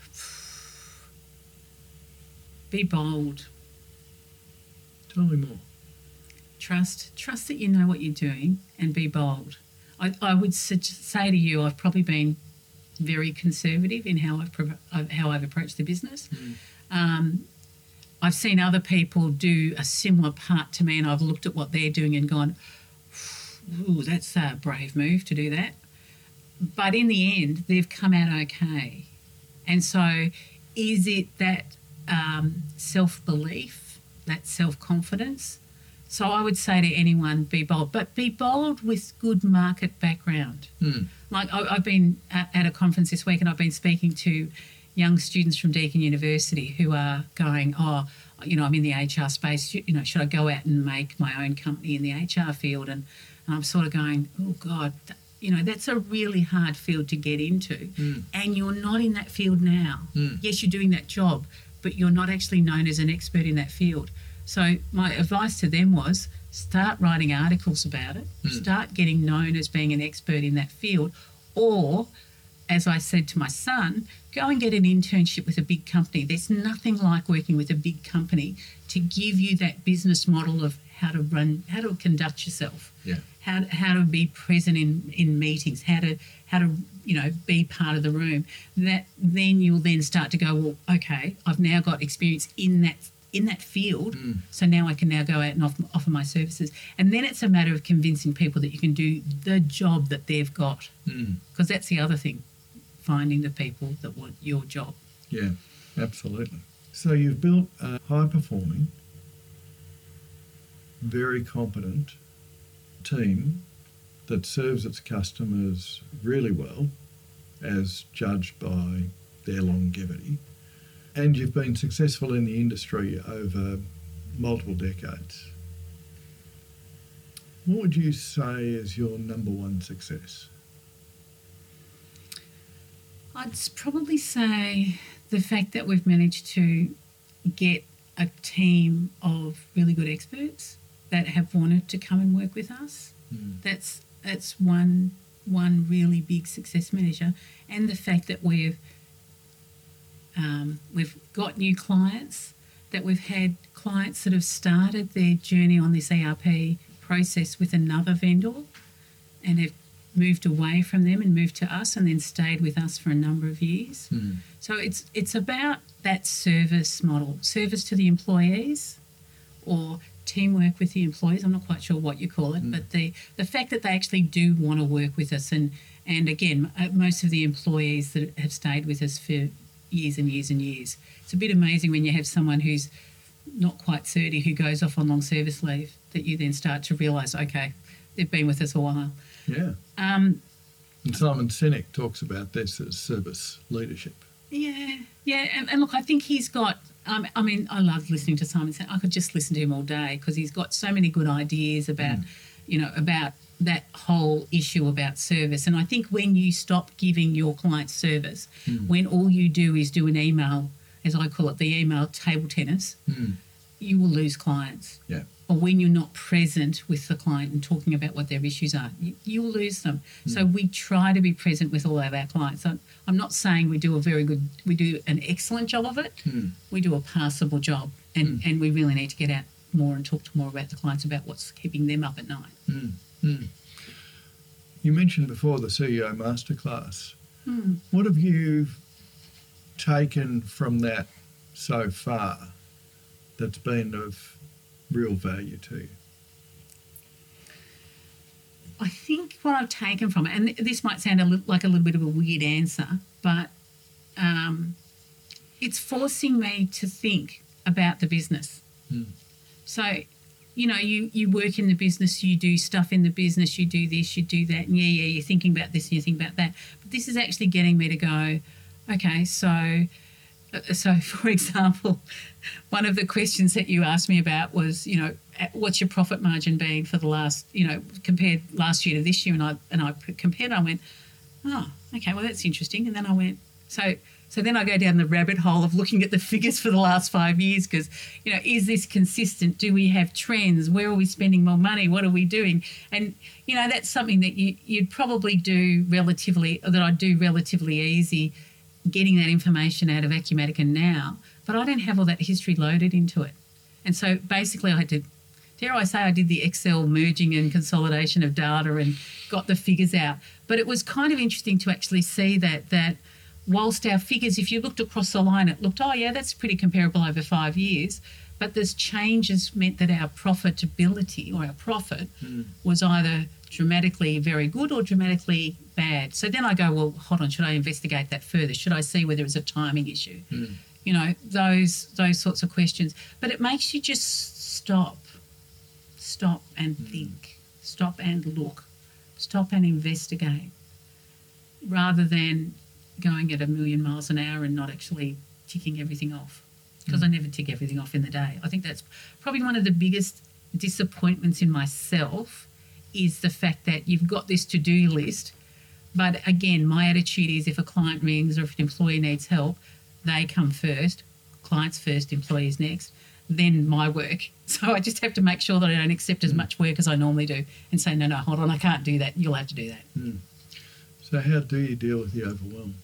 be bold. Tell me more. Trust, trust that you know what you're doing, and be bold. I, I would su- say to you, I've probably been very conservative in how I've pro- how I've approached the business. Mm. Um, I've seen other people do a similar part to me, and I've looked at what they're doing and gone, "Ooh, that's a brave move to do that." But in the end, they've come out okay. And so, is it that um, self-belief, that self-confidence? So I would say to anyone, be bold, but be bold with good market background. Mm. Like I, I've been at, at a conference this week and I've been speaking to young students from Deakin University who are going, oh, you know, I'm in the H R space, you know, should I go out and make my own company in the H R field? And, and I'm sort of going, oh, God, you know, that's a really hard field to get into. Mm. And you're not in that field now. Mm. Yes, you're doing that job, but you're not actually known as an expert in that field. So my advice to them was start writing articles about it, Mm. start getting known as being an expert in that field, or, as I said to my son, go and get an internship with a big company. There's nothing like working with a big company to give you that business model of how to run, how to conduct yourself, Yeah. how how to be present in, in meetings, how to how to you know be part of the room. That then you'll then start to go, well, okay, I've now got experience in that in that field, Mm. so now I can now go out and offer, offer my services. And then it's a matter of convincing people that you can do the job that they've got, Mm. because that's the other thing, finding the people that want your job. Yeah, absolutely. So you've built a high-performing, very competent team that serves its customers really well, as judged by their longevity. And you've been successful in the industry over multiple decades. What would you say is your number one success? I'd s- probably say the fact that we've managed to get a team of really good experts that have wanted to come and work with us. Mm. That's that's one one really big success measure, and the fact that we've um, we've got new clients, that we've had clients that have started their journey on this E R P process with another vendor and have moved away from them and moved to us and then stayed with us for a number of years. Mm. So it's it's about that service model, service to the employees or teamwork with the employees. I'm not quite sure what you call it, Mm. but the, the fact that they actually do want to work with us. And, and again, uh, most of the employees that have stayed with us for years and years and years. It's a bit amazing when you have someone who's not quite thirty who goes off on long service leave that you then start to realise, okay, they've been with us a while. Yeah. Um, And Simon Sinek talks about this as service leadership. Yeah, yeah, and, and look, I think he's got. Um, I mean, I love listening to Simon. I could just listen to him all day because he's got so many good ideas about, Mm. you know, about that whole issue about service. And I think when you stop giving your clients service, Mm. when all you do is do an email, as I call it, the email table tennis, Mm. you will lose clients. Yeah. Or when you're not present with the client and talking about what their issues are, you, you'll lose them. Mm. So we try to be present with all of our clients. I'm, I'm not saying we do a very good, we do an excellent job of it. Mm. We do a passable job, and, and we really need to get out more and talk to more about the clients about what's keeping them up at night. Mm. Mm. You mentioned before the C E O Masterclass. Hmm. What have you taken from that so far that's been of real value to you? I think what I've taken from it, and this might sound a little, like a little bit of a weird answer, but um, it's forcing me to think about the business. Mm. So, you know, you, you work in the business, you do stuff in the business, you do this, you do that, and yeah, yeah, you're thinking about this and you think about that. But this is actually getting me to go, okay, so Uh, So, for example, one of the questions that you asked me about was, you know, at- what's your profit margin been for the last, you know, compared last year to this year? And I and I p- compared. I went, oh, okay, well that's interesting. And then I went, so so then I go down the rabbit hole of looking at the figures for the last five years because, you know, is this consistent? Do we have trends? Where are we spending more money? What are we doing? And you know, that's something that you you'd probably do relatively, or that I do relatively easy, getting that information out of Acumatica now, but I don't have all that history loaded into it. And so basically I had to, dare I say, I did the Excel merging and consolidation of data and got the figures out. But it was kind of interesting to actually see that, that whilst our figures, if you looked across the line, it looked, oh yeah, that's pretty comparable over five years. But this changes meant that our profitability or our profit mm. was either dramatically very good or dramatically bad. So then I go, well, hold on, should I investigate that further? Should I see whether it's a timing issue? Mm. You know, those those sorts of questions. But it makes you just stop, stop and mm. think, stop and look, stop and investigate, rather than going at a million miles an hour and not actually ticking everything off. Because mm. I never tick everything off in the day. I think that's probably one of the biggest disappointments in myself, is the fact that you've got this to-do list, but again, my attitude is if a client rings or if an employee needs help, they come first, clients first, employees next, then my work. So I just have to make sure that I don't accept as mm. much work as I normally do and say, no, no, hold on, I can't do that. You'll have to do that. Mm. So how do you deal with the overwhelm?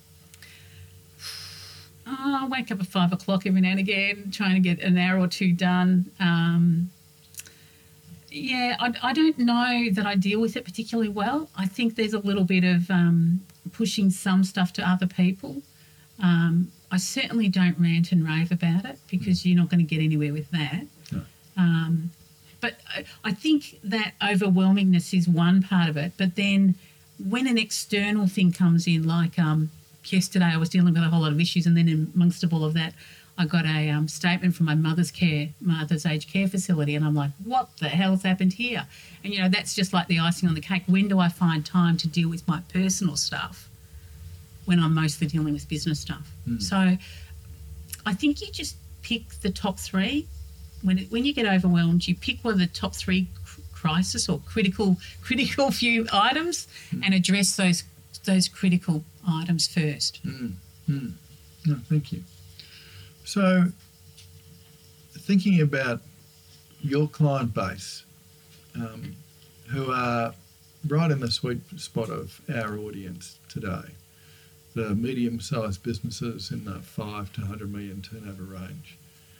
Oh, I wake up at five o'clock every now and again, trying to get an hour or two done. Um, yeah, I, I don't know that I deal with it particularly well. I think there's a little bit of um, pushing some stuff to other people. Um, I certainly don't rant and rave about it because you're not going to get anywhere with that. No. Um, but I, I think that overwhelmingness is one part of it. But then when an external thing comes in, like um, yesterday I was dealing with a whole lot of issues, and then amongst all of that I got a um, statement from my mother's care, mother's aged care facility, and I'm like, what the hell's happened here? And, you know, that's just like the icing on the cake. When do I find time to deal with my personal stuff when I'm mostly dealing with business stuff? Mm. So I think you just pick the top three. When it, when you get overwhelmed, you pick one of the top three cr- crisis or critical critical few items mm. and address those those critical items first. Mm. Mm. No, thank you. So, thinking about your client base, um, who are right in the sweet spot of our audience today, the medium-sized businesses in the five to one hundred million turnover range,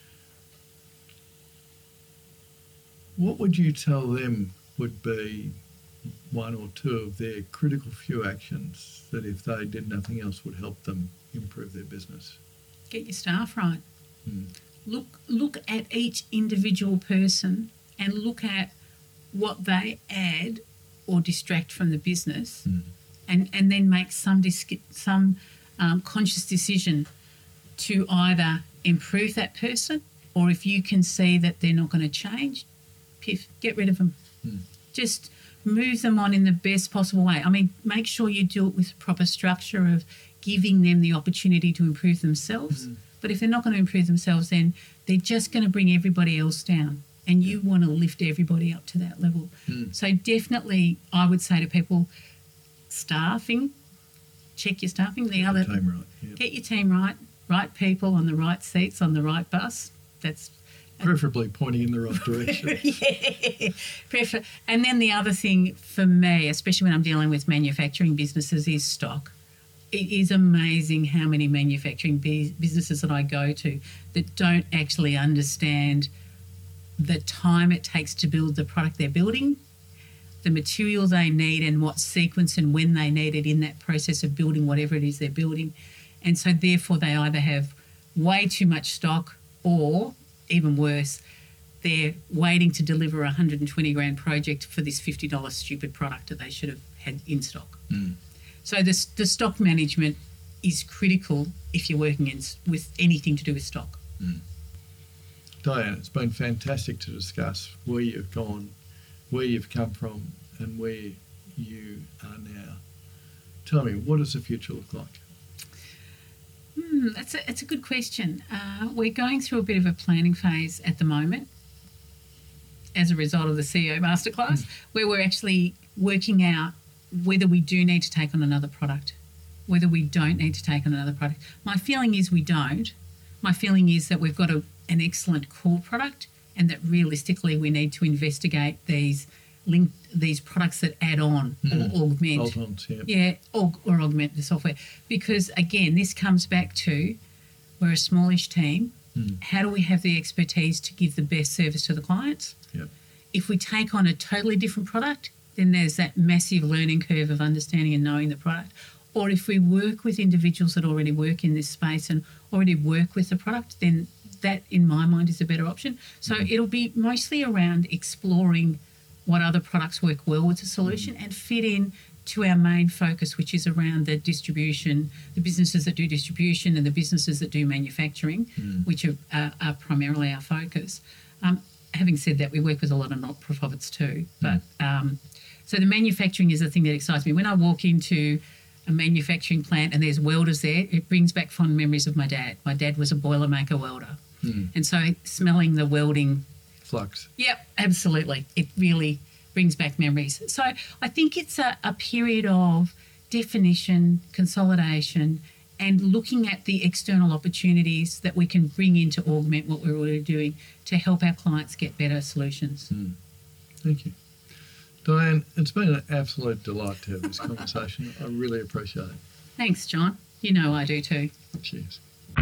what would you tell them would be one or two of their critical few actions that, if they did nothing else, would help them improve their business? Get your staff right. Mm. Look look at each individual person and look at what they add or distract from the business, mm. and, and then make some dis- some um, conscious decision to either improve that person, or if you can see that they're not going to change, piff, get rid of them. Mm. Just move them on in the best possible way. I mean, make sure you do it with proper structure of giving them the opportunity to improve themselves. Mm. But if they're not going to improve themselves, then they're just going to bring everybody else down, and you want to lift everybody up to that level. Mm. So definitely I would say to people, staffing, check your staffing. The get other, your team right. Yep. Get your team right, right people on the right seats on the right bus. That's preferably pointing in the right direction. Yeah, prefer. And then the other thing for me, especially when I'm dealing with manufacturing businesses, is stock. It is amazing how many manufacturing businesses that I go to that don't actually understand the time it takes to build the product they're building, the material they need and what sequence and when they need it in that process of building whatever it is they're building. And so therefore they either have way too much stock, or even worse, they're waiting to deliver a one hundred twenty grand project for this fifty dollars stupid product that they should have had in stock. Mm. So the, the stock management is critical if you're working in, with anything to do with stock. Mm. Diane, it's been fantastic to discuss where you've gone, where you've come from, and where you are now. Tell me, what does the future look like? Hmm, that's a, it's a good question. Uh, we're going through a bit of a planning phase at the moment as a result of the C E O Masterclass, where we're actually working out whether we do need to take on another product, whether we don't need to take on another product. My feeling is we don't. My feeling is that we've got a, an excellent core product, and that realistically we need to investigate these link these products that add on Mm. or augment. Bolt-ons, yeah. Yeah, or, or augment the software. Because again, this comes back to we're a smallish team. Mm. How do we have the expertise to give the best service to the clients? Yep. If we take on a totally different product, then there's that massive learning curve of understanding and knowing the product. Or if we work with individuals that already work in this space and already work with the product, then that, in my mind, is a better option. So Mm. it'll be mostly around exploring what other products work well with the solution and fit in to our main focus, which is around the distribution, the businesses that do distribution and the businesses that do manufacturing, Mm. which are, are, are primarily our focus. Um, having said that, we work with a lot of not-for-profits too. But um, so the manufacturing is the thing that excites me. When I walk into a manufacturing plant and there's welders there, it brings back fond memories of my dad. My dad was a Boilermaker welder. Mm. And so smelling the welding, Flux. yep, absolutely. It really brings back memories. So I think it's a, a period of definition, consolidation, and looking at the external opportunities that we can bring in to augment what we're already doing to help our clients get better solutions. Mm. Thank you. Diane, it's been an absolute delight to have this conversation. I really appreciate it. Thanks, John. You know I do too. Cheers.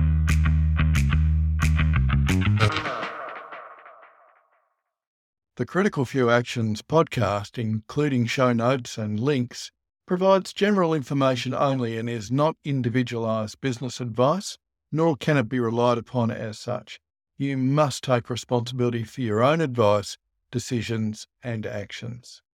The Critical Few Actions podcast, including show notes and links, provides general information only and is not individualised business advice, nor can it be relied upon as such. You must take responsibility for your own advice, decisions and actions.